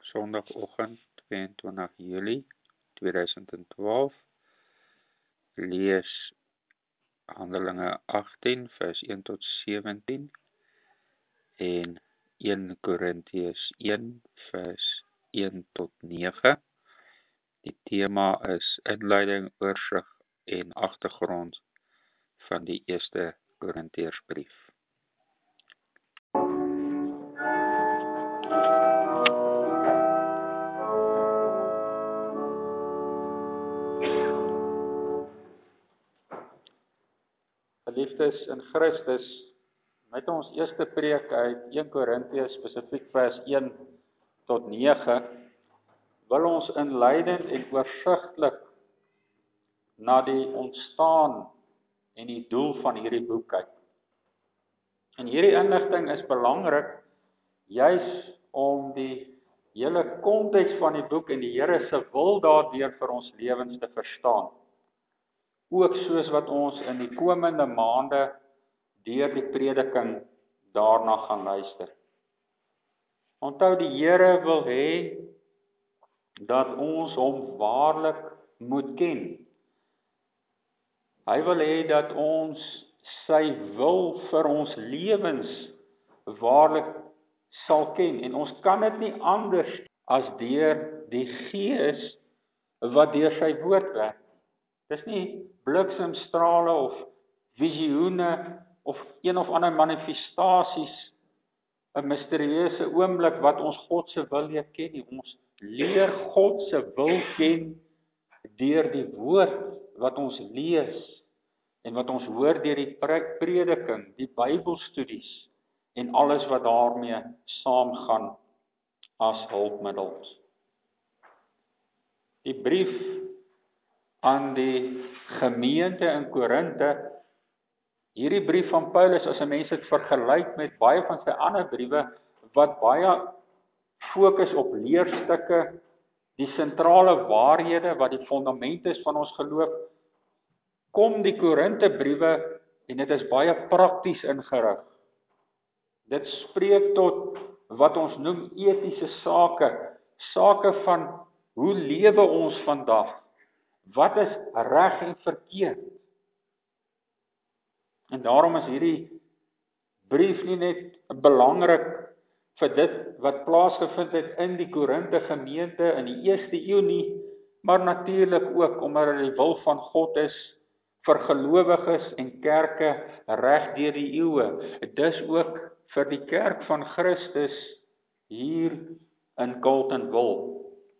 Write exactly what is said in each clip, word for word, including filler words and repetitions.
Sondagoggend, twee en twintig Julie tweeduisend twaalf, lees Handelinge agttien vers een tot sewentien en een Korintiërs een vers een tot nege. Die tema is inleiding, oorsig en agtergrond van die eerste Korintiërsbrief. Geliefdes in Christus, met ons eerste preek uit een Korintiërs spesifiek vers een tot nege, wil ons inleidend en oorsigtelik na die ontstaan en die doel van hierdie boek kyk. En hierdie inligting is belangrik juis om die hele konteks van die boek en die Here se wil daardeur vir ons lewens te verstaan. Ook soos wat ons in die komende maande deur die prediking daarna gaan luister. Onthou, die Here wil hê dat ons hom waarlik moet ken. Hy wil hê dat ons sy wil vir ons lewens waarlik sal ken. En ons kan dit nie anders as deur die Gees wat deur sy woord werk. Dis nie bliksemstrale of visioene of een of ander manifestasies, 'n misterieuse oomblik wat ons God se wil leer ken nie. Ons leer God se wil ken deur die woord wat ons lees en wat ons hoor deur die prediking, die Bybelstudies en alles wat daarmee saamgaan as hulpmiddels. Die brief aan die gemeente in Korinthe, hierdie brief van Paulus, as 'n mens dit vergelyk met baie van sy ander briewe, wat baie fokus op leerstukke, die sentrale waarhede wat die fundament is van ons geloof, kom die Korinthe briewe en dit is baie prakties ingerig. Dit spreek tot wat ons noem etiese sake, sake van hoe lewe ons vandag? Wat is reg en verkeerd? En daarom is hierdie brief nie net belangrik vir dit wat plaasgevind het in die Korinthe gemeente in die eerste eeu nie, maar natuurlik ook omdat dit die wil van God is vir gelowiges en kerke reg deur die eeue. Dis ook vir die kerk van Christus hier in Carletonville.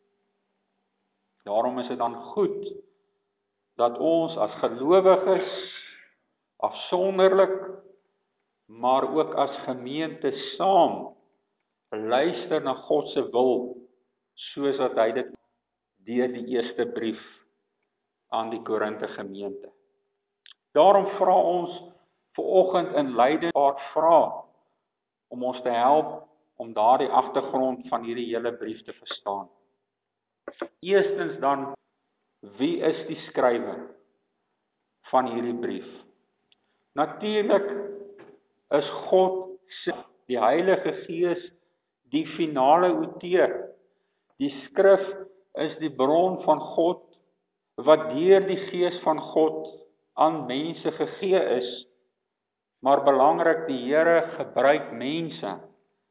Daarom is dit dan goed dat ons as gelowiges afsonderlik, maar ook as gemeente saam luister na God se wil, soos wat hy dit deur die eerste brief aan die Korinthe gemeente. Daarom vra ons vanoggend inleidend 'n paar vrae om ons te help om daardie agtergrond van hierdie hele brief te verstaan. Eerstens dan, wie is die skrywer van hierdie brief? Natuurlik is God self, die Heilige Gees, die finale outeur. Die skrif is die bron van God wat deur die Gees van God aan mense gegee is, maar belangrik, die Here gebruik mense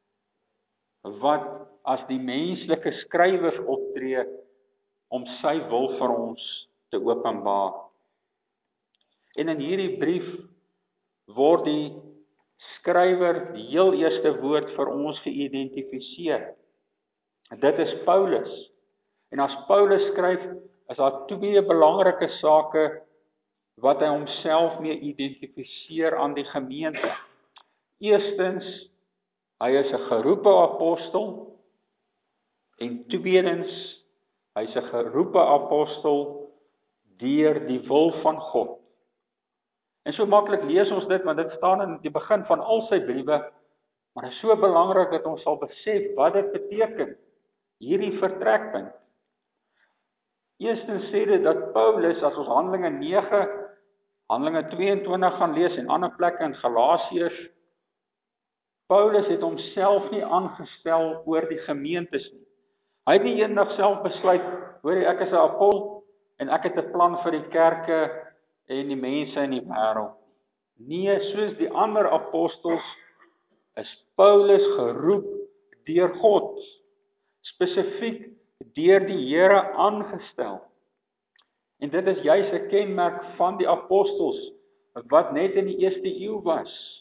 wat as die menslike skrywers optree om sy wil vir ons te openbaar. En in hierdie brief word die skrywer, die heel eerste woord vir ons geïdentifiseer. Dit is Paulus. En as Paulus skryf, is daar twee belangrike sake wat hy homself mee identifiseer aan die gemeente. Eerstens, hy is 'n geroepe apostel, en tweedens, hy is 'n geroepe apostel deur die wil van God. En so maklik lees ons dit, want dit staan in die begin van al sy briewe, maar dit is so belangrik dat ons sal besef wat dit beteken, hierdie vertrekpunt. Eerstens sê dit dat Paulus, as ons Handelinge nege, Handelinge twee en twintig gaan lees en ander plekke in Galasiërs, Paulus het homself nie aangestel oor die gemeentes nie. Hy het nie eendag self besluit, hoor jy, ek is 'n apostel en ek het 'n plan vir die kerke en die mense in die wêreld. Nee, soos die ander apostels is Paulus geroep deur God, spesifiek deur die Here aangestel. En dit is juis 'n kenmerk van die apostels wat net in die eerste eeu was.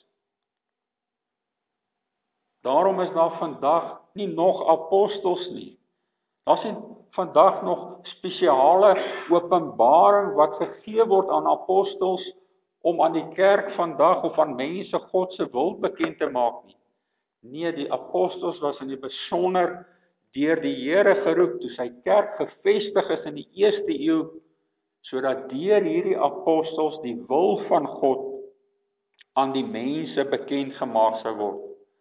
Daarom is daar vandag nie nog apostels nie. Daar is vandag nog spesiale openbaring wat gegee word aan apostels om aan die kerk vandag of aan mense God se wil bekend te maak nie. Nee, die apostels was in die besonder deur die Here geroep toe sy kerk gevestig is in die eerste eeu, sodat deur hierdie apostels die wil van God aan die mense bekend gemaak sou word.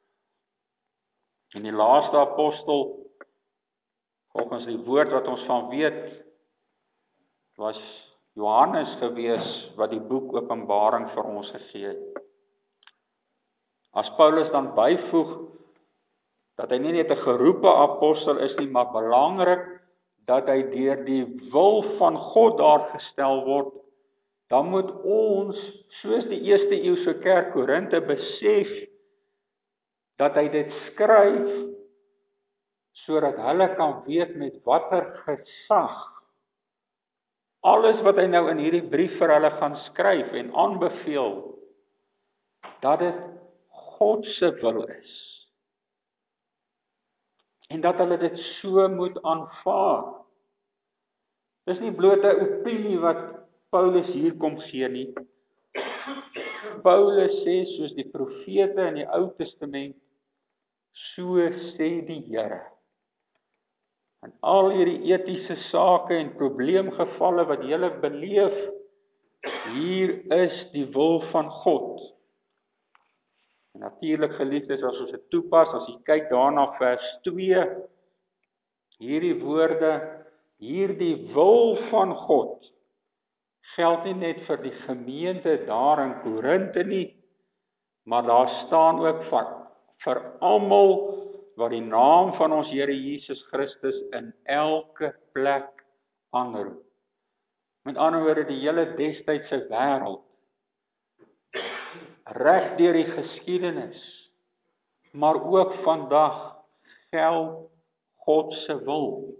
En die laaste apostel, volgens die woord wat ons van weet, was Johannes gewees wat die boek Openbaring vir ons gegee het. As Paulus dan byvoeg dat hy nie net 'n geroepe apostel is nie, maar belangrik dat hy deur die wil van God daar gestel word, dan moet ons, soos die eerste eeuse kerk Korinte, besef dat hy dit skryf sodat hulle kan weet met watter gesag alles wat hy nou in hierdie brief vir hulle gaan skryf en aanbeveel, dat dit God se wil is. En dat hulle dit so moet aanvaar. Dis nie bloot 'n opinie wat Paulus hier kom gee nie. Paulus sê soos die profete in die Ou Testament, so sê die Here. En al hierdie etiese sake en probleemgevalle wat jy beleef, hier is die wil van God. En natuurlik geliefdes, as ons dit toepas, as jy kyk daarna vers twee, hierdie woorde, hierdie wil van God, geld nie net vir die gemeente daar in Korinte nie, maar daar staan ook vir, vir almal wat die naam van ons Here Jesus Christus in elke plek aanroep. Met ander woorde, die hele destydse wêreld, reg deur die geskiedenis, maar ook vandag geld God se wil.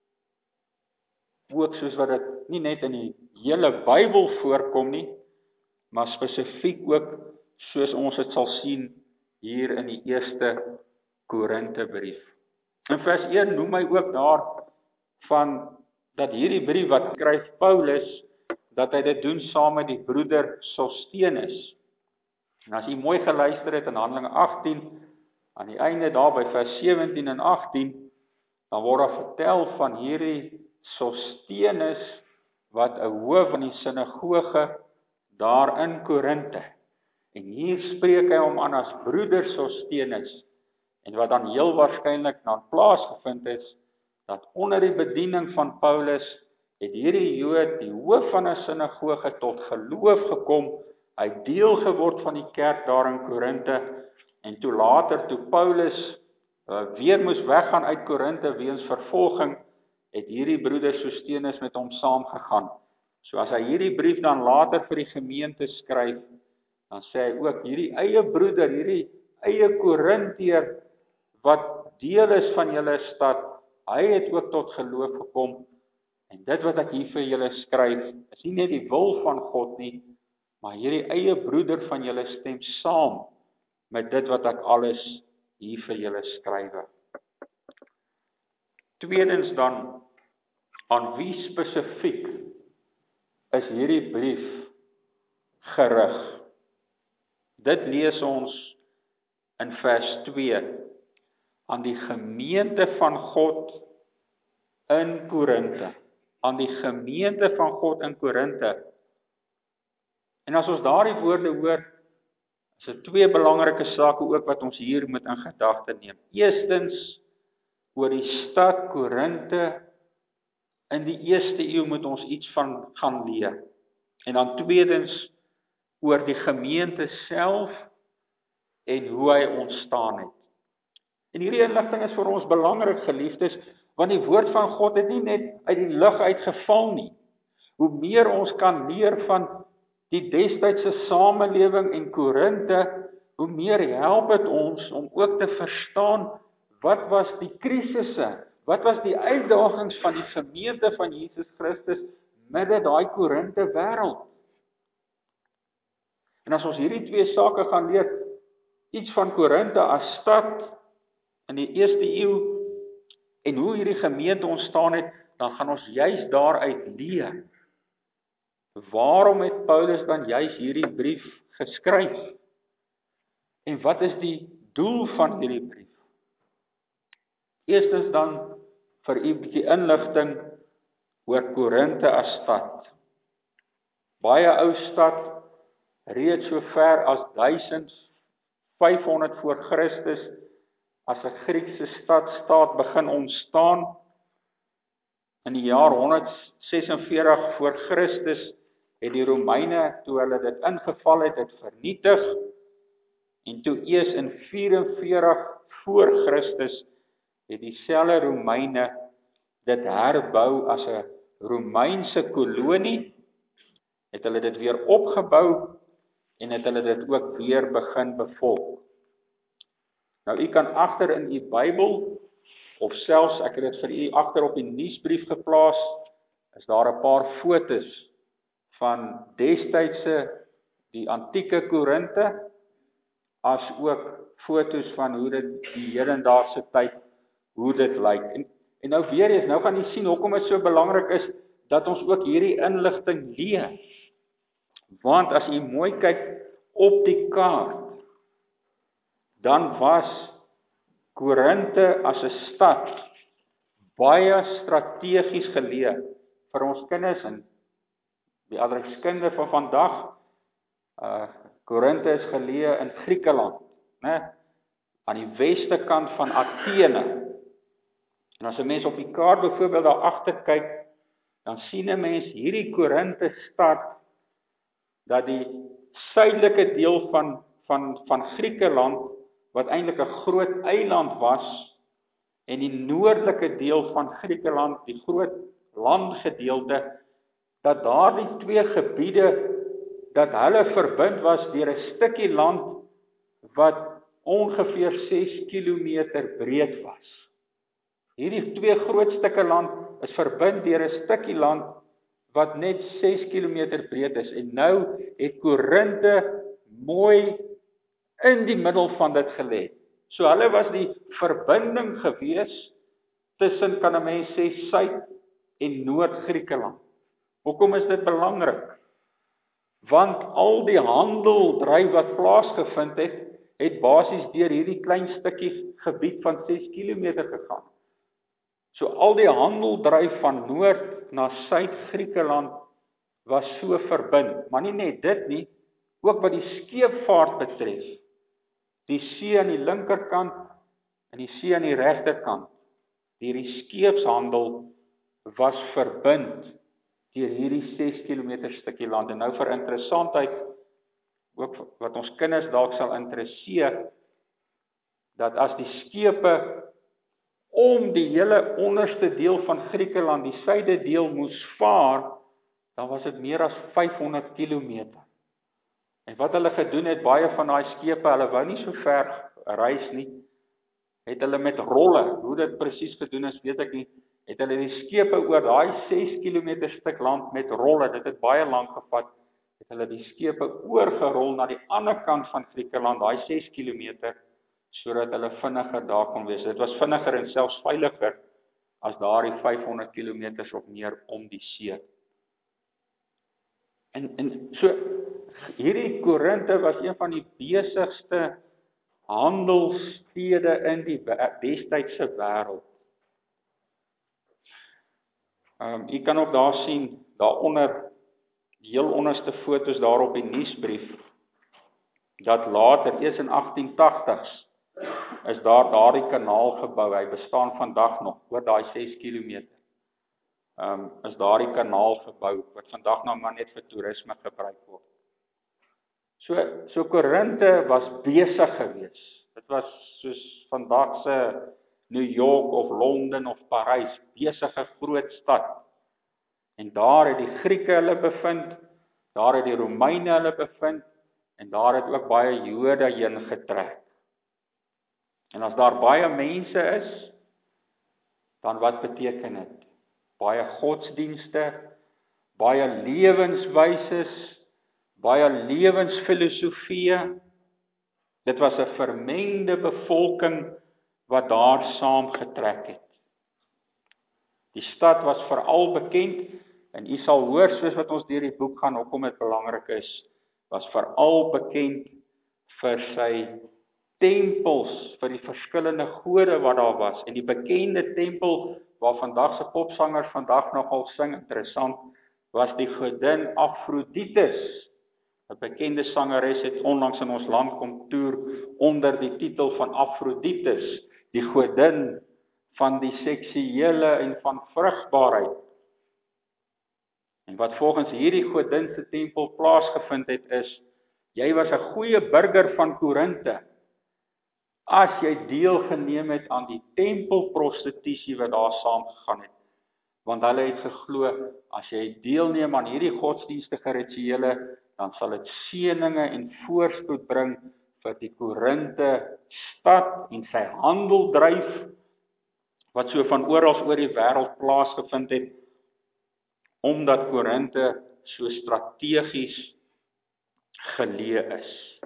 Ook soos wat dit nie net in die hele Bybel voorkom nie, maar spesifiek ook soos ons dit sal sien hier in die eerste Korintebrief. In vers een noem hy ook daar van dat hierdie brief wat skryf Paulus, dat hy dit doen saam met die broeder Sostenus. En as jy mooi geluister het in Handelinge agttien, aan die einde daar by vers sewentien en agttien, dan word daar vertel van hierdie Sostenus wat 'n hoof van die sinagoge daar in Korinte. En hier spreek hy hom aan as broeder Sostenus. En wat dan heel waarskynlik dan plaasgevind is, dat onder die bediening van Paulus het hierdie Jood, die hoof van 'n sinagoge, tot geloof gekom, hy het deel geword van die kerk daar in Korinte, en toe later, toe Paulus uh, weer moes weggaan uit Korinte weens vervolging, het hierdie broeder Sostenus met hom saamgegaan. So as hy hierdie brief dan later vir die gemeente skryf, dan sê hy ook, hierdie eie broeder, hierdie eie Korinteër, wat deel is van julle stad, hy het ook tot geloof gekom, en dit wat ek hier vir julle skryf, is nie net die wil van God nie, maar hierdie eie broeder van julle stem saam met dit wat ek alles hier vir julle skrywe. Tweedens dan, aan wie spesifiek is hierdie brief gerig? Dit lees ons in vers twee, aan die gemeente van God in Korinte, aan die gemeente van God in Korinte. En as ons daardie woorde hoor, is daar twee belangrike sake ook wat ons hier moet in gedagte neem. Eerstens, oor die stad Korinte in die eerste eeu moet ons iets van gaan leer. En dan tweedens, oor die gemeente self en hoe hy ontstaan het. En hierdie inligting is vir ons belangrik, geliefdes, Want die woord van God het nie net uit die lug uitgeval nie. Hoe meer ons kan leer van die destydse samelewing en Korinte, hoe meer help dit ons om ook te verstaan wat was die krisisse, wat was die uitdagings van die gemeente van Jesus Christus midde daai Korinte wêreld. En as ons hierdie twee sake gaan leer, iets van Korinte as stad in die eerste eeu en hoe hierdie gemeente ontstaan het, dan gaan ons juis daaruit leer. Waarom het Paulus dan juis hierdie brief geskryf? En wat is die doel van hierdie brief? Eerstens dan vir u 'n bietjie inligting oor Korinte as stad. Baie ou stad, reeds so ver as duisend vyfhonderd voor Christus, as 'n Griekse stadstaat begin ontstaan. In die jaar honderdsesenveertig voor Christus het die Romeine, toe hulle dit ingeval het, dit vernietig. En toe eers in vyf-en-veertig voor Christus het dieselfde Romeine dit herbou as 'n Romeinse kolonie, het hulle dit weer opgebou en het hulle dit ook weer begin bevolk. Nou u kan agter in u Bybel, of selfs ek het dit vir u agter op die nuusbrief geplaas, is daar 'n paar fotos van destydse die antieke Korinte, as ook fotos van hoe dit die hedendaagse tyd, hoe dit lyk. En, en nou weer eens, nou gaan jy sien hoekom dit so belangrik is dat ons ook hierdie inligting leer. Want as jy mooi kyk op die kaart, dan was Korinte as 'n stad baie strategies geleë vir ons kinders en die adreskunde van vandag. Uh, Korinte is geleë in Griekeland, né? Aan die weste kant van Athene. En as 'n mens op die kaart byvoorbeeld daar agter kyk, dan sien 'n mens hierdie Korinte stad dat die suidelike deel van van van Griekeland, wat eintlik 'n groot eiland was, en die noordelike deel van Griekeland, die groot landgedeelte, dat daardie twee gebiede, dat hulle verbind was deur 'n stukkie land wat ongeveer ses kilometer breed was. Hierdie twee groot stukke land is verbind deur 'n stukkie land wat net ses kilometer breed is. En nou het Korinte mooi in die middel van dit gelê. So hulle was die verbinding gewees tussen, kan 'n mens sê, Suid en Noord-Griekeland. Hoekom is dit belangrik? Want al die handeldryf wat plaasgevind het, het basies deur hierdie klein stukkie gebied van ses kilometer gegaan. So al die handeldryf van Noord na Suid-Griekeland was so verbind. Maar nie net dit nie, ook wat die skeepvaart betref. Die see aan die linkerkant en die see aan die regterkant. Hierdie skeepshandel was verbind deur hierdie ses kilometer stukkie land. En nou vir interessantheid, ook wat ons kinders dalk sal interesseer, dat as die skepe om die hele onderste deel van Griekeland, die suide deel, moes vaar, dan was dit meer as vyfhonderd kilometer. En wat hulle gedoen het, baie van daai skepe, hulle wou nie so ver reis nie, het hulle met rolle, hoe dit presies gedoen is, weet ek nie, het hulle die skepe oor daai ses kilometer stuk land met rolle, dit het baie lank gevat, het hulle die skepe oorgerol na die ander kant van Griekeland, daai ses kilometer, sodat hulle vinniger daar kon wees. Dit was vinniger en selfs veiliger as daardie vyfhonderd kilometers of meer om die see. En, en so, hierdie Korinte was een van die besigste handelsstede in die destydse wêreld. Um, jy kan ook daar sien, daaronder, die heel onderste foto's daar op die nuusbrief, dat later, eers in agtien tagtigs, is daar daardie kanaal gebou. Hy bestaan vandag nog, oor daai ses kilometer. Um, is daardie kanaal gebou, wat vandag nou maar net vir toerisme gebruik word. So, so Korinte was besig gewees. Dit was soos vandag se New York of Londen of Parys, besige groot stad. En daar het die Grieke hulle bevind, daar het die Romeine hulle bevind, en daar het ook baie Jode heen getrek. En as daar baie mense is, dan wat beteken dit? Baie godsdienste, baie lewenswyses, baie lewensfilosofieë. Dit was 'n vermengde bevolking wat daar saamgetrek het. Die stad was veral bekend, en u sal hoor soos wat ons deur die boek gaan, hoekom dit belangrik is, was veral bekend vir sy tempels, vir die verskillende gode wat daar was. En die bekende tempel waar vandag se popsangers vandag nogal sing, interessant, was die godin Afrodites. 'n Bekende sangeres het onlangs in ons land kom toer onder die titel van Afrodites, die godin van die seksuele en van vrugbaarheid. En wat volgens hierdie godin se tempel plaasgevind het is, jy was 'n goeie burger van Korinthe as jy deelgeneem het aan die tempelprostitusie wat daar saamgegaan het. Want hulle het geglo, as jy deelneem aan hierdie godsdienstige rituele, dan sal dit seëninge en voorspoed bring vir die Korinthe stad en sy handeldryf, wat so van oral oor die wêreld plaasgevind het, omdat Korinthe so strategies geleë is.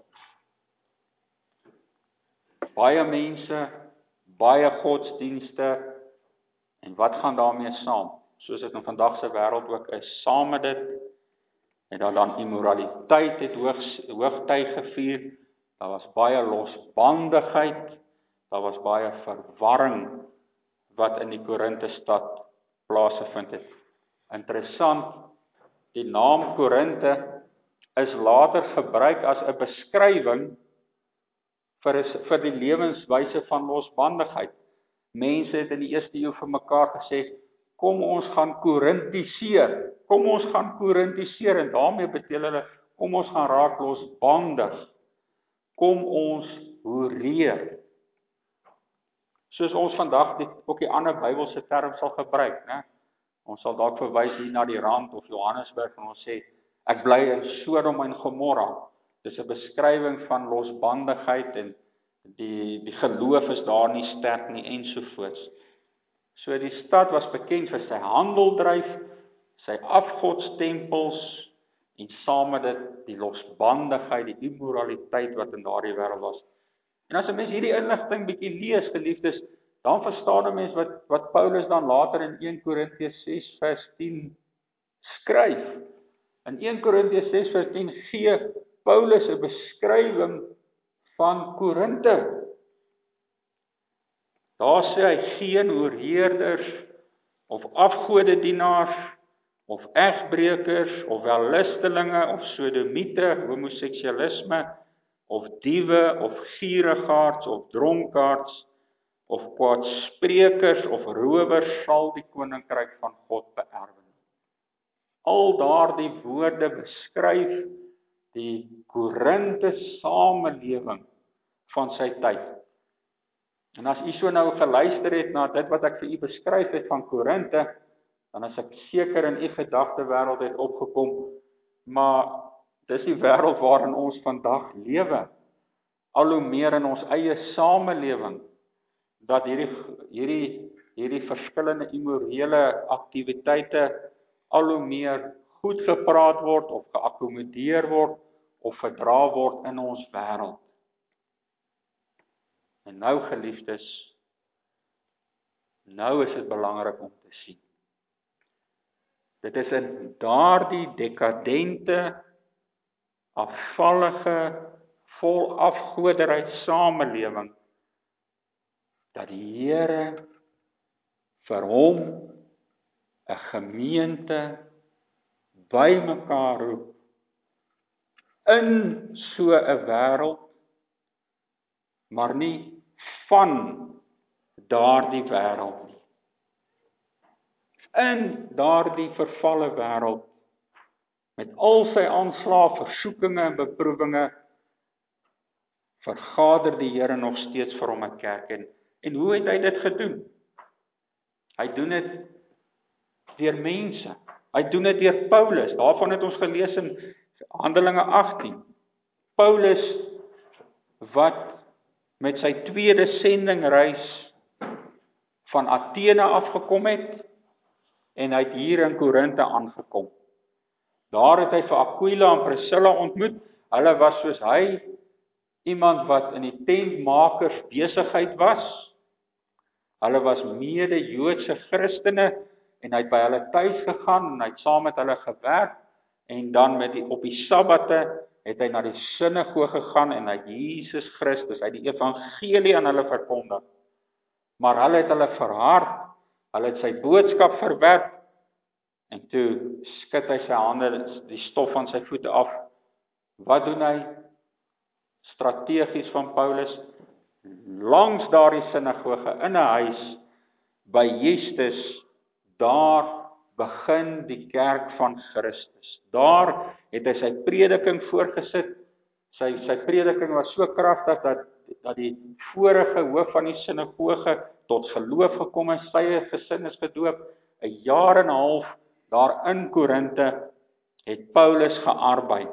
Baie mense, baie godsdienste, en wat gaan daarmee saam? Soos dit in vandag se wêreld ook is, saam met dit, het daar dan immoraliteit het hoog, hoogtyd gevier, daar was baie losbandigheid, daar was baie verwarring, wat in die Korinthe stad plaasgevind het. Interessant, die naam Korinthe is later gebruik as 'n beskrywing vir, vir die lewenswyse van losbandigheid. Mense het in die eerste eeu vir mekaar gesê, kom ons gaan korintiseer, kom ons gaan korintiseer, en daarmee beteken hulle, kom ons gaan raak losbandig, kom ons hoereer. Soos ons vandag die, ook die ander Bybelse term sal gebruik, né? Ons sal dalk verwys hier na die Rand of Johannesburg, en ons sê, ek bly in Sodom en Gomorra. Dis 'n beskrywing van losbandigheid, en die, die geloof is daar nie sterk nie, ensovoorts. So die stad was bekend vir sy handeldryf, sy afgodstempels, en saam met dit die losbandigheid, die immoraliteit wat in daardie wêreld was. En as 'n mens hierdie inligting bietjie lees, geliefdes, dan verstaan 'n mens wat, wat Paulus dan later in Eerste Korintiërs ses vers tien skryf. In Eerste Korintiërs ses vers tien gee Paulus 'n beskrywing van Korinthe. Daar sê hy, geen hoereerders, of afgodedienaars, of egbreekers, of wellustelinge, of sodomiete, homoseksualisme, of diewe, of gierigaards, of dronkaards, of kwaadsprekers, of rowers sal die koninkryk van God beerwe. Al daardie woorde beskryf die Korinthe samelewing van sy tyd. En as u so nou geluister het na dit wat ek vir u beskryf het van Korinthe, dan is ek seker in u gedagtewêreld het opgekom, maar dis die wêreld waarin ons vandag lewe. Al hoe meer in ons eie samelewing, dat hierdie hierdie hierdie verskillende immorele aktiwiteite al hoe meer goed gepraat word of geakkommodeer word of verdra word in ons wêreld. En nou, geliefdes, nou is dit belangrik om te sien. Dit is in daardie dekadente, afvallige, vol afgoderry samelewing dat die Here vir hom 'n gemeente bymekaar roep in so 'n wêreld, maar nie van daardie wêreld nie. In daardie vervalle wêreld, met al sy aanslae, versoekinge en beproewinge, vergader die Here nog steeds vir hom 'n kerk, en En hoe het hy dit gedoen? Hy doen dit deur mense. Hy doen dit deur Paulus. Daarvan het ons gelees in Handelinge agttien. Paulus wat met sy tweede sendingreis van Athene afgekom het en hy het hier in Korinthe aangekom. Daar het hy vir Aquila en Priscilla ontmoet. Hulle was soos hy iemand wat in die tentmakers besigheid was. Hulle was mede-Joodse Christene en hy het by hulle tuis gegaan en hy het saam met hulle gewerk en dan met die op die Sabbate het hy na die sinagoge gegaan en hy het Jesus Christus, hy het die evangelie aan hulle verkondig. Maar hulle het hulle verhard, hulle het sy boodskap verwerp en toe skud hy sy hande, die stof van sy voete af. Wat doen hy? Strategies van Paulus, langs daardie sinagoge in 'n huis by Justus, daar begin die kerk van Christus. Daar het hy sy prediking voorgesit. Sy sy prediking was so kragtig dat dat die vorige hoof van die sinagoge tot geloof gekom het, sy gesin is gedoop. 'n Jaar en 'n half daar in Korinthe het Paulus gearbei.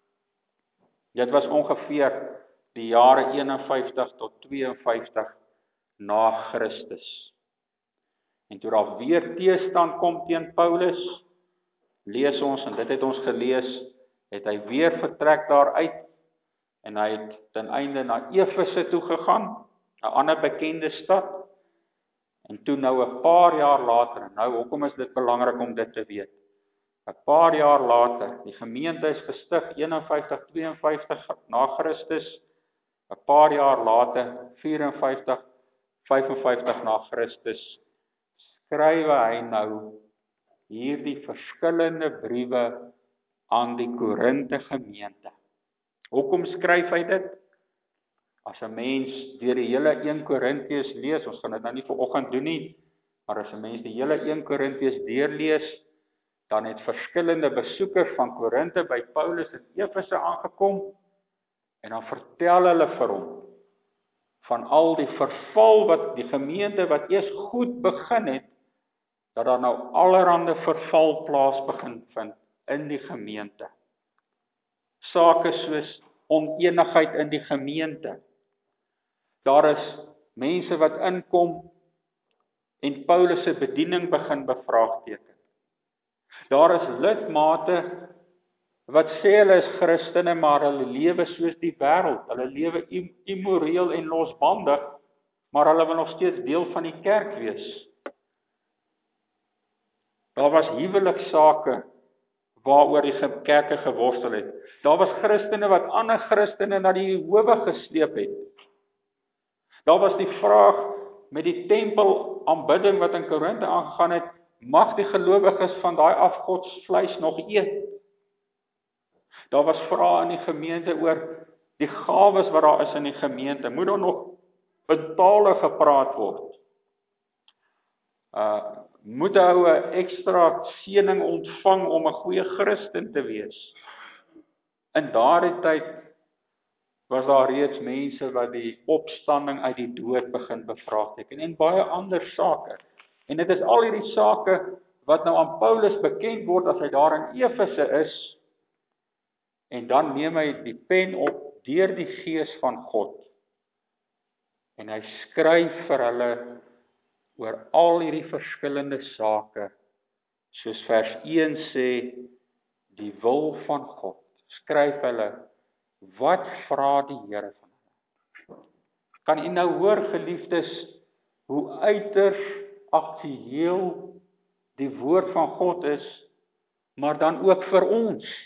Dit was ongeveer die jare een en vyftig tot twee en vyftig na Christus. En toe daar weer teestand kom teen Paulus, lees ons, en dit het ons gelees, het hy weer vertrek daaruit, en hy het ten einde na Efese toe gegaan, 'n ander bekende stad, en toe nou 'n paar jaar later, nou hoekom is dit belangrik om dit te weet? 'n Paar jaar later, die gemeente is gestig, een en vyftig, twee en vyftig na Christus, 'n paar jaar later, vyf en vyftig, vyf en vyftig na Christus, skryf hy nou hierdie verskillende briewe aan die Korinthe gemeente. Hoekom skryf hy dit? As 'n mens deur die hele een Korintiërs lees, ons gaan dit nou nie vanoggend doen nie, maar as 'n mens die hele een Korintiërs deurlees, dan het verskillende besoekers van Korinthe by Paulus in Efese aangekom, en dan vertel hulle vir hom van al die verval wat die gemeente wat eers goed begin het, dat daar nou allerhande verval plaas begin vind in die gemeente. Sake soos onenigheid in die gemeente. Daar is mense wat inkom en Paulus se bediening begin bevraagteken. Daar is lidmate wat sê hulle is Christene, maar hulle lewe soos die wêreld. Hulle lewe immoreel en losbandig, maar hulle wil nog steeds deel van die kerk wees. Daar was huweliksake waaroor die kerke geworstel het. Daar was Christene wat ander Christene na die howe gesleep het. Daar was die vraag met die tempel aanbidding wat in Korinthe aangegaan het, mag die gelowiges van daai afgodsvleis nog eet? Daar was vrae in die gemeente oor die gawes wat daar is in die gemeente. Moet daar nog in tale gepraat word? Uh, moet hy 'n ekstra seëning ontvang om 'n goeie Christen te wees? In daardie tyd was daar reeds mense wat die opstanding uit die dood begin bevraagteken en baie ander sake. En dit is al hierdie sake wat nou aan Paulus bekend word as hy daar in Efese is. En dan neem hy die pen op deur die Gees van God. En hy skryf vir hulle oor al hierdie verskillende sake, soos vers een sê, die wil van God. Skryf hulle, wat vra die Here van hulle? Kan u nou hoor, geliefdes, hoe uiters aktueel die woord van God is, maar dan ook vir ons.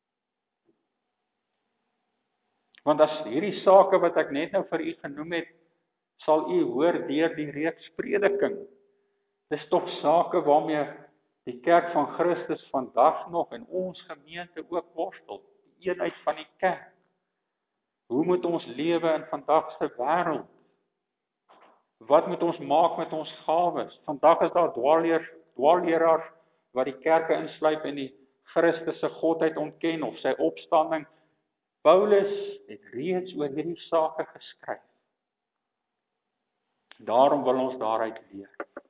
Want as hierdie sake wat ek net nou vir u genoem het, sal u hoor deur die reeks prediking. Dis tog sake waarmee die kerk van Christus vandag nog en ons gemeente ook worstel, die eenheid van die kerk. Hoe moet ons lewe in vandag se wêreld? Wat moet ons maak met ons gawes? Vandag is daar dwaalleers, dwaalleraars wat die kerke insluip en die Christus se godheid ontken of sy opstanding. Paulus het reeds oor hierdie sake geskryf. Daarom wil ons daaruit leer.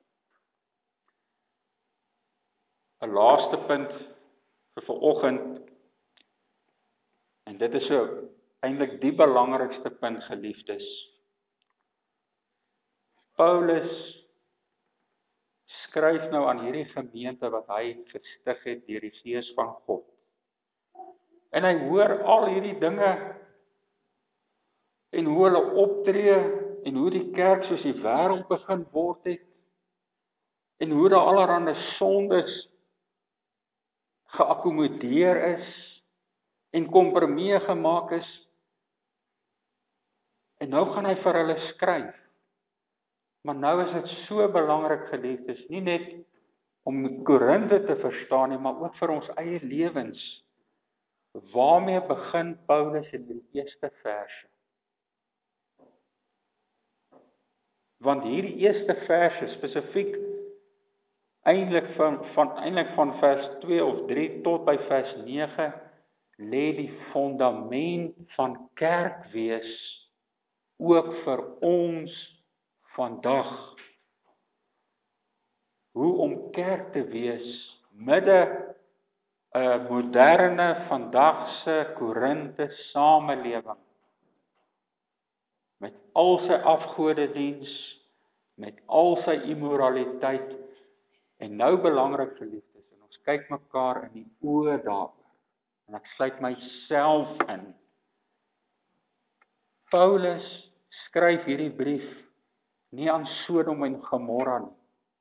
'n Laaste punt vir vanoggend, en dit is so eintlik die belangrikste punt, geliefdes. Paulus skryf nou aan hierdie gemeente wat hy gestig het deur die Gees van God. En hy hoor al hierdie dinge en hoe hulle optree en hoe die kerk soos die wêreld begin word het en hoe daar allerlei sondes geakkommodeer is en kompromieë gemaak is. En nou gaan hy vir hulle skryf. Maar nou is dit so belangrik, geliefdes, nie net om Korinthe te verstaan nie, maar ook vir ons eie lewens. Waarmee begin Paulus in die eerste verse? Want hierdie eerste verse spesifiek eintlik van van eintlik van vers twee of drie tot by vers nege lê die fondament van kerkwees ook vir ons vandag. Hoe om kerk te wees midde 'n moderne vandagse Korinthe samelewing met al sy afgodediens, met al sy immoraliteit. En nou belangrik, geliefdes, en ons kyk mekaar in die oë daaroor. En ek sluit myself in. Paulus skryf hierdie brief nie aan Sodom en Gomorra nie.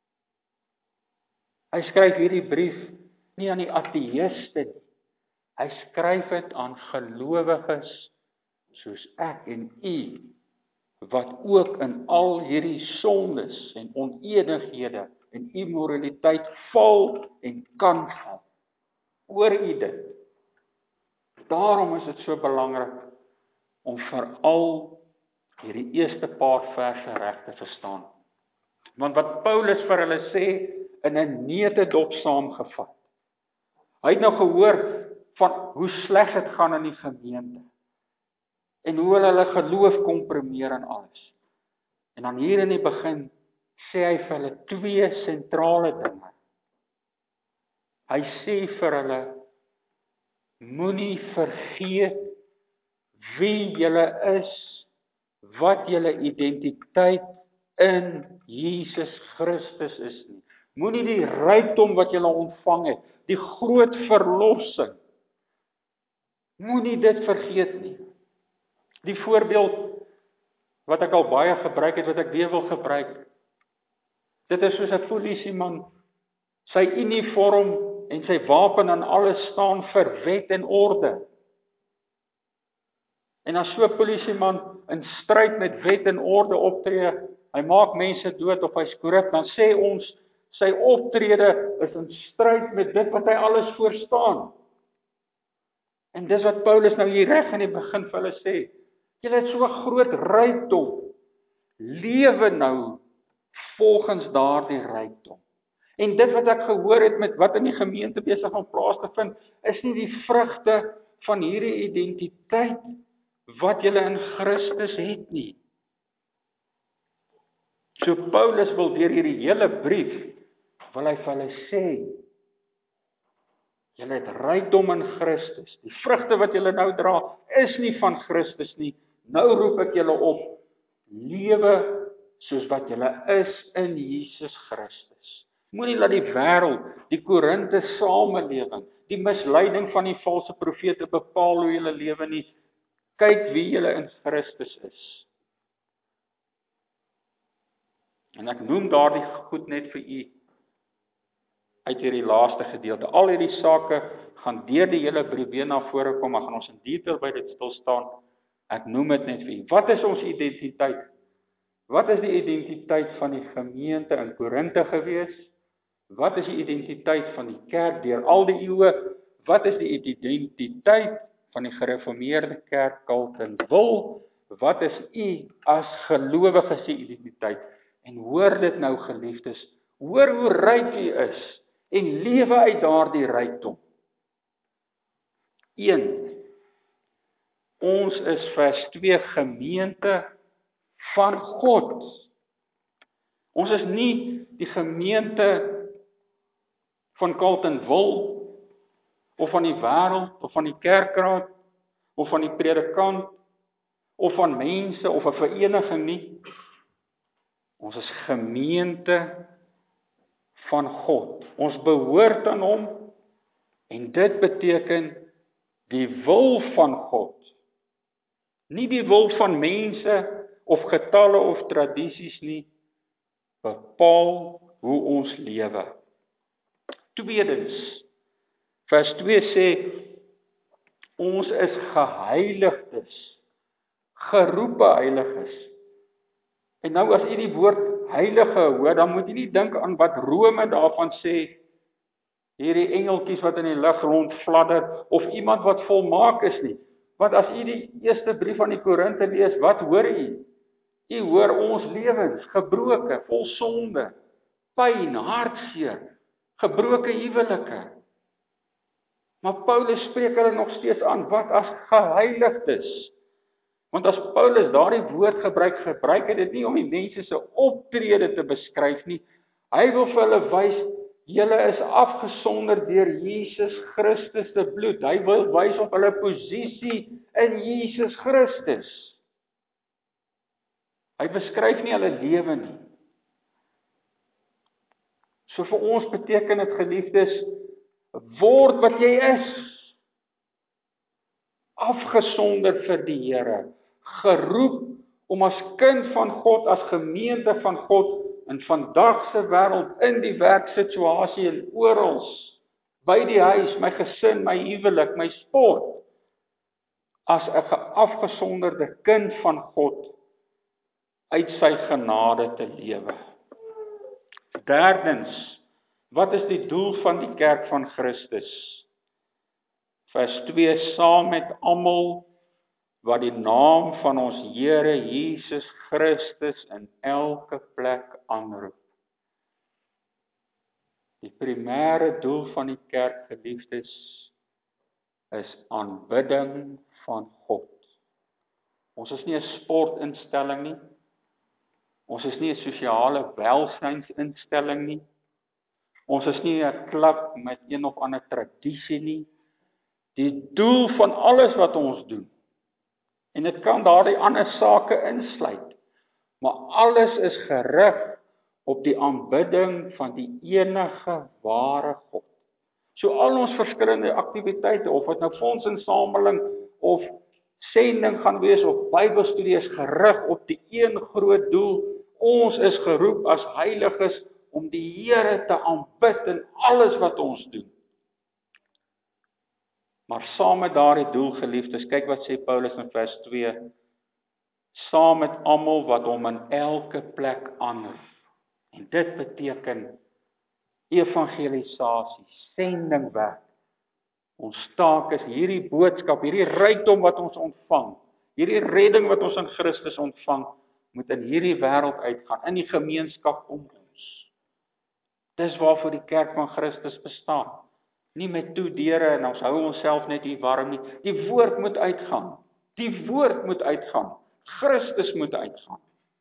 Hy skryf hierdie brief nie aan die ateïste nie. Hy skryf dit aan gelowiges soos ek en u, wat ook in al hierdie sondes en onenighede en immoraliteit val en kan val. Oor u dit. Daarom is dit so belangrik om veral hierdie eerste paar verse reg te verstaan. Want wat Paulus vir hulle sê in 'n neutedop saamgevat. Hy het nou gehoor van hoe sleg dit gaan in die gemeente. En hoe hulle hulle geloof kompromieer en alles. En dan hier in die begin sê hy vir hulle twee sentrale dinge. Hy sê vir hulle, moenie vergeet wie julle is, wat julle identiteit in Jesus Christus is nie. Moenie die rykdom wat julle ontvang het, die groot verlossing, moenie dit vergeet nie. Die voorbeeld wat ek al baie gebruik het, wat ek weer wil gebruik, dit is soos 'n polisieman, sy uniform en sy wapen en alles staan vir wet en orde. En as so 'n polisieman in stryd met wet en orde optree, hy maak mense dood of hy's korrup, dan sê ons sy optrede is in stryd met dit wat hy alles voorstaan. En dis wat Paulus nou hier reg in die begin vir hulle sê. Julle het so 'n groot rykdom. Lewe nou volgens daardie rykdom. En dit wat ek gehoor het met wat in die gemeente besig om plaas te vind, is nie die vrugte van hierdie identiteit wat julle in Christus het nie. So Paulus wil deur hierdie hele brief wil hy vir hulle sê, julle het rykdom in Christus. Die vrugte wat julle nou dra, is nie van Christus nie. Nou roep ek julle op, lewe soos wat julle is in Jesus Christus. Moenie laat die wêreld, die Korinthe samelewing, die misleiding van die valse profete bepaal hoe julle lewe nie. Kyk wie julle in Christus is. En ek noem daardie goed net vir u uit hierdie laaste gedeelte. Al hierdie sake gaan deur die hele brief weer na vore kom, maar gaan ons in detail by dit stil staan. Ek noem dit net vir u. Wat is ons identiteit? Wat is die identiteit van die gemeente in Korinthe gewees? Wat is die identiteit van die kerk deur al die eeue? Wat is die identiteit van die gereformeerde kerk Carletonville? Wat is u as gelowiges se identiteit? En hoor dit nou, geliefdes, hoor hoe ryk u is en lewe uit daardie rykdom. een. Ons is vers twee gemeente van God. Ons is nie die gemeente van Carletonville, of van die wêreld, of van die kerkraad, of van die predikant, of van mense, of 'n vereniging nie. Ons is gemeente van God. Ons behoort aan hom, en dit beteken die wil van God. Nie die wil van mense, of getalle, of tradisies nie, bepaal hoe ons lewe. Tweedens, vers twee sê, ons is geheiligdes, geroepe heiliges. En nou as u die woord heilige hoor, dan moet u nie dink aan wat Rome daarvan sê, hierdie engeltjies wat in die lug rondfladder, of iemand wat volmaak is nie. Want as u die eerste brief aan die Korinte lees, wat hoor u? U hoor ons lewens, gebroke, vol sonde, pyn, hartseer, gebroke huwelike. Maar Paulus spreek hulle nog steeds aan, wat as geheiligdes? Want as Paulus daardie woord gebruik, gebruik hy dit nie om die mense se optrede te beskryf nie. Hy wil vir hulle wys, julle is afgesonder deur Jesus Christus se bloed. Hy wil wys op hulle posisie in Jesus Christus. Hy beskryf nie hulle lewe nie. So vir ons beteken dit, geliefdes, word wat jy is. Afgesonder vir die Here. Geroep om as kind van God, as gemeente van God, in vandag se wêreld, in die werksituasie en oral, by die huis, my gesin, my huwelik, my sport, as 'n afgesonderde kind van God, uit sy genade te lewe. Derdens, wat is die doel van die kerk van Christus? Vers twee, saam met almal wat die naam van ons Here Jesus Christus in elke plek aanroep. Die primêre doel van die kerk, geliefdes, is aanbidding van God. Ons is nie 'n sportinstelling nie. Ons is nie 'n sosiale welsynsinstelling nie. Ons is nie 'n klub met een of ander tradisie nie. Die doel van alles wat ons doen, en dit kan daardie ander sake insluit, maar alles is gerig op die aanbidding van die enige ware God. So al ons verskillende aktiwiteite, of dit nou fondsinsameling of sending gaan wees of Bybelstudie, is gerig op die een groot doel. Ons is geroep as heiliges om die Here te aanbid in alles wat ons doen. Maar saam met daardie doel, geliefdes, kyk wat sê Paulus in vers twee, saam met almal wat hom in elke plek aanroep. En dit beteken evangelisasie, sendingwerk. Ons taak is hierdie boodskap, hierdie rykdom wat ons ontvang, hierdie redding wat ons in Christus ontvang, moet in hierdie wêreld uitgaan, in die gemeenskap om ons. Dis waarvoor die kerk van Christus bestaan. Nie met toe deure en ons hou onsself net hier warm nie. Die woord moet uitgaan. Die woord moet uitgaan. Christus moet uitgaan.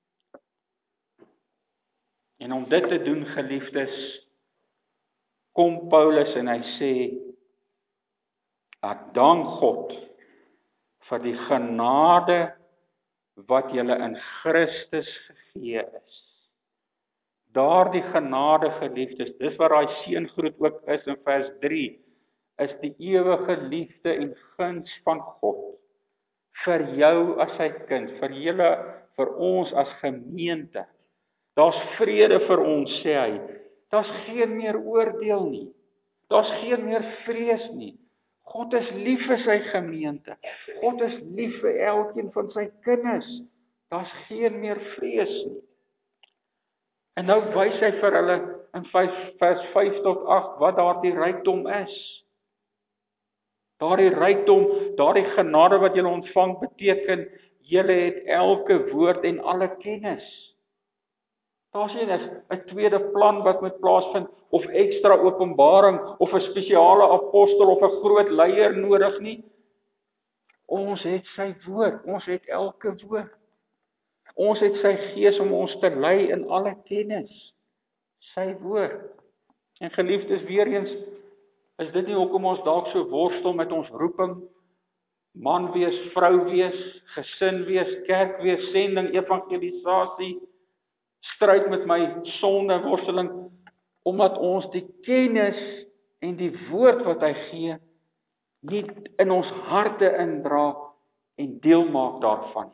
En om dit te doen, geliefdes, kom Paulus en hy sê, ek dank God vir die genade wat julle in Christus gegee is. Daardie genade, geliefdes, dis wat daai seëngroet ook is in vers drie, is die ewige liefde en guns van God vir jou as sy kind, vir julle, vir ons as gemeente. Daar's vrede vir ons, sê hy. Daar's geen meer oordeel nie. Daar's geen meer vrees nie. God is lief vir sy gemeente. God is lief vir elkeen van sy kinders. Daar's geen meer vrees nie. En nou wys hy vir hulle in vers vyf tot agt wat daardie rykdom is. Daardie rykdom, daardie genade wat julle ontvang, beteken julle het elke woord en alle kennis. Daar's nie 'n tweede plan wat moet plaasvind, of ekstra openbaring, of 'n spesiale apostel of 'n groot leier nodig nie. Ons het sy woord, ons het elke woord. Ons het sy Gees om ons te lei in alle kennis, sy woord. En geliefdes, weer eens, is dit nie hoekom ons dalk so worstel met ons roeping, man wees, vrou wees, gesin wees, kerk wees, sending, evangelisasie, stryd met my sonde, worsteling, omdat ons die kennis en die woord wat hy gee, nie in ons harte indra en deel maak daarvan.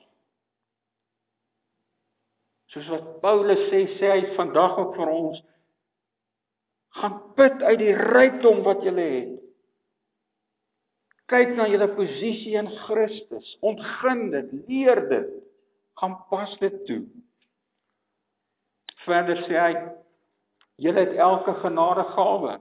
Soos wat Paulus sê, sê hy vandag ook vir ons, gaan put uit die rykdom wat julle het. Kyk na julle posisie in Christus, ontgin dit, leer dit, gaan pas dit toe. Verder sê hy, julle het elke genadegawe.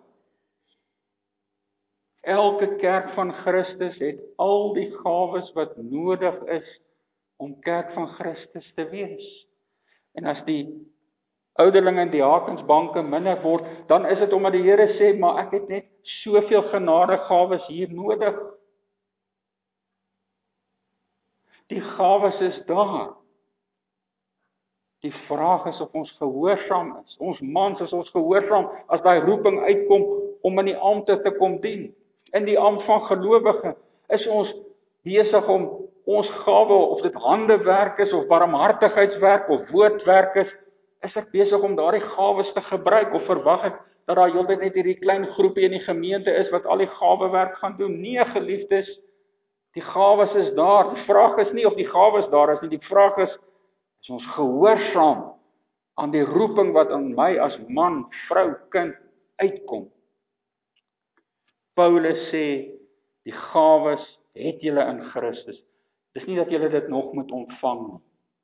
Elke kerk van Christus het al die gawes wat nodig is om kerk van Christus te wees. En as die ouderlinge en diakensbanke minder word, dan is dit omdat die Here sê, maar ek het net soveel genadegawes hier nodig. Die gawes is daar. Die vraag is of ons gehoorsaam is. Ons mans is ons gehoorsaam as daai roeping uitkom om in die ampte te kom dien. In die ampt van gelowige is ons besig om ons gawe, of dit handewerk is, of barmhartigheidswerk, of woordwerk is, is ek besig om daardie gawes te gebruik, of verwag ek dat daar heeltyd net hierdie klein groepie in die gemeente is wat al die gawewerk gaan doen? Nee, geliefdes, die gawes is daar. Die vraag is nie of die gawes daar is nie, die vraag is, is ons gehoorsaam aan die roeping wat aan my as man, vrou, kind uitkom. Paulus sê, die gawes het julle in Christus. Dis nie dat julle dit nog moet ontvang nie.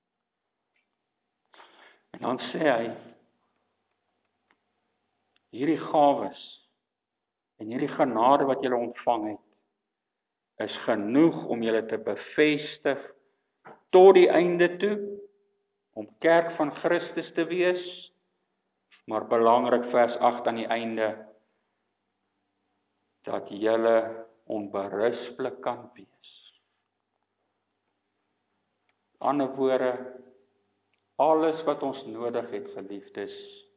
En dan sê hy, hierdie gawes en hierdie genade wat julle ontvang het, is genoeg om julle te bevestig tot die einde toe, om kerk van Christus te wees, maar belangrik vers agt aan die einde, dat julle onberispelik kan wees. Ander woorde, alles wat ons nodig het, geliefdes,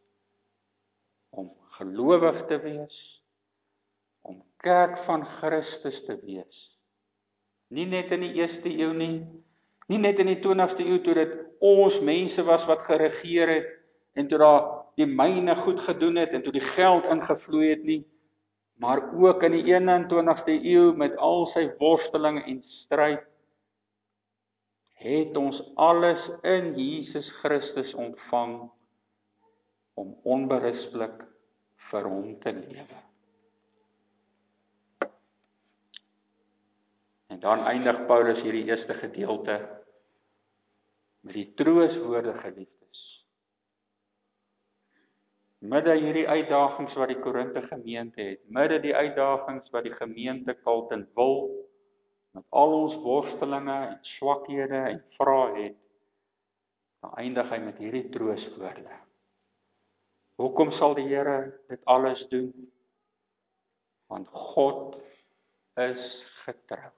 om gelowig te wees, om kerk van Christus te wees. Nie net in die eerste eeu nie, nie net in die twintigste eeu toe dit ons mense was wat geregeer het, en toe daar die myne goed gedoen het, en toe die geld ingevloei het nie, maar ook in die eenentwintigste eeu met al sy worsteling en stryd, het ons alles in Jesus Christus ontvang om onberispelik vir hom te lewe. En dan eindig Paulus hierdie eerste gedeelte met die trooswoorde, geliefdes. Midde hierdie uitdagings wat die Korinte gemeente het, midde die uitdagings wat die gemeente Carletonville met al ons worstelinge en swakhede en vrae het, dan eindig hy met hierdie trooswoorde. Hoekom sal die Here dit alles doen? Want God is getrou.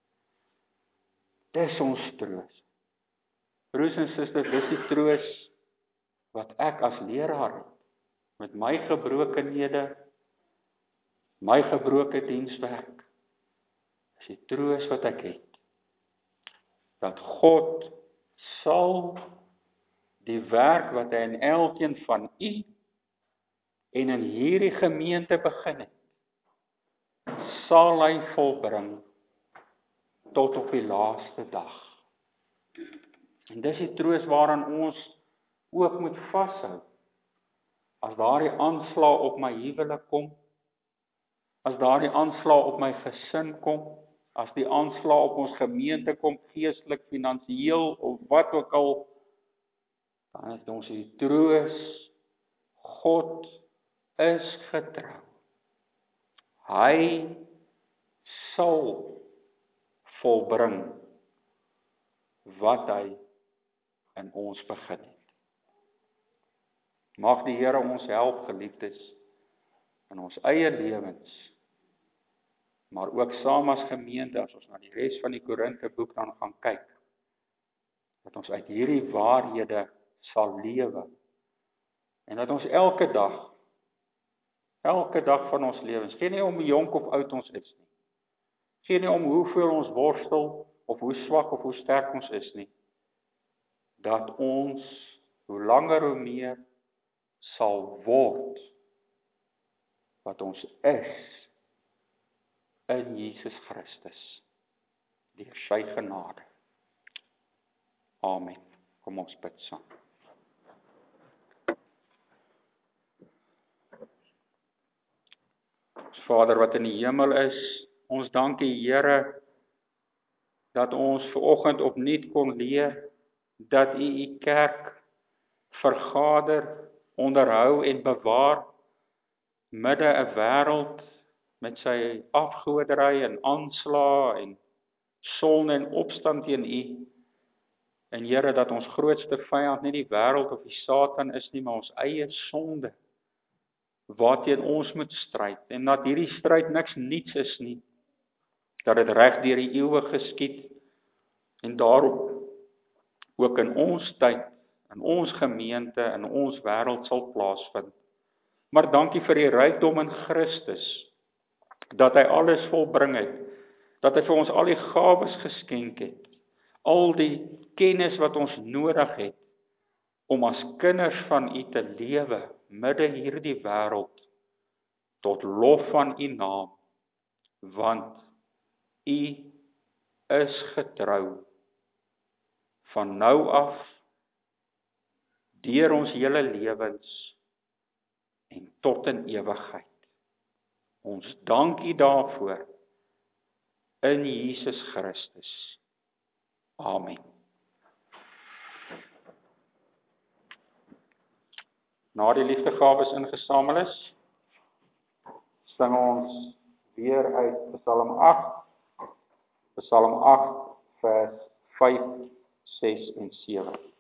Dis ons troos. Broers en susters, dis die troos wat ek as leraar het, met my gebrokenhede, my gebroke dienswerk, is die troos wat ek het, dat God sal die werk wat hy in elkeen van u en in hierdie gemeente begin het, sal hy volbring tot op die laaste dag. En dis die troos waaraan ons ook moet vashou. As daardie aanslag op my huwelik kom, as daardie aanslag op my gesin kom, as die aanslag op ons gemeente kom, geestelik, finansiëel of wat ook al, dan is ons die troos, God is getrou. Hy sal volbring wat hy in ons begin het. Mag die Here ons help, geliefdes, in ons eie lewens, maar ook saam as gemeente, as ons na die res van die Korinte boek dan gaan kyk, dat ons uit hierdie waarhede sal lewe. En dat ons elke dag, elke dag van ons lewens, geen nie om hoe jonk of oud ons is nie, geen nie om hoeveel ons worstel, of hoe swak of hoe sterk ons is nie, dat ons, hoe langer hoe meer, sal word, wat ons is, in Jesus Christus, deur sy genade. Amen. Kom ons bid saam. Vader wat in die hemel is, ons dank U, Here, dat ons vanoggend opnuut kon leer, dat U U kerk vergader, onderhou en bewaar, midde 'n wêreld met sy afgoderry en aanslae en sonde en opstand teen U. En Here, dat ons grootste vyand nie die wêreld of die Satan is nie, maar ons eie sonde, waarteen ons moet stryd, en dat hierdie stryd niks niets is nie, dat dit reg deur die eeue geskied, en daarom ook in ons tyd, in ons gemeente, in ons wêreld sal plaasvind. Maar dankie vir die rykdom in Christus, dat hy alles volbring het, dat hy vir ons al die gawes geskenk het, al die kennis wat ons nodig het, om as kinders van U te lewe, midde hierdie wêreld, tot lof van U naam, want U is getrou, van nou af, deur ons hele lewens, en tot in ewigheid. Ons dank U daarvoor, in Jesus Christus. Amen. Na die liefdegawes ingesamel is, sing ons weer uit Psalm agt, Psalm agt vers vyf, ses en sewe.